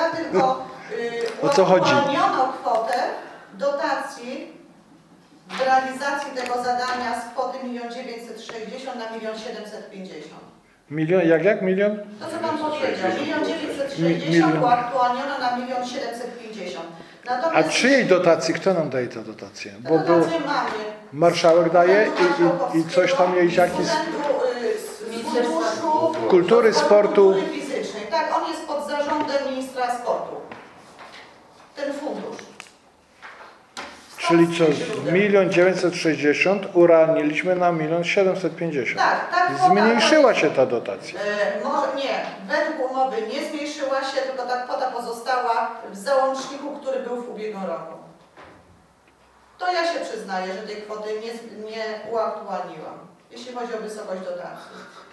Ja tylko o co chodzi? uaktualniono kwotę dotacji w realizacji tego zadania z kwoty 1 960 na 1 750. Milion, jak milion? To co Pan powiedział, 1 960 uaktualniono na 1 750. Natomiast A czyjej dotacji? Kto nam daje tę dotację? Bo był, dotację mamy. marszałek daje i coś tam jest jakiś... Kultury, sportu. Kultury fizycznej. Tak, on jest pod zarządem ministra sportu. Ten fundusz. Czyli co, z 1 960 urealniliśmy na 1 750. Tak. Zmniejszyła się ta dotacja. Może nie, według umowy nie zmniejszyła się, tylko ta kwota pozostała w załączniku, który był w ubiegłym roku. To ja się przyznaję, że tej kwoty nie uaktualniłam, jeśli chodzi o wysokość dotacji.